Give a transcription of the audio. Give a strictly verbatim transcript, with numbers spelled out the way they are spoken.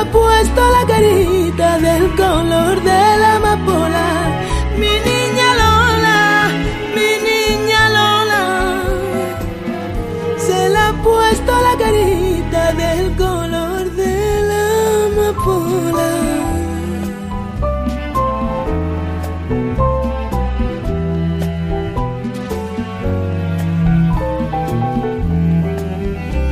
ha puesto la carita del color de la amapola.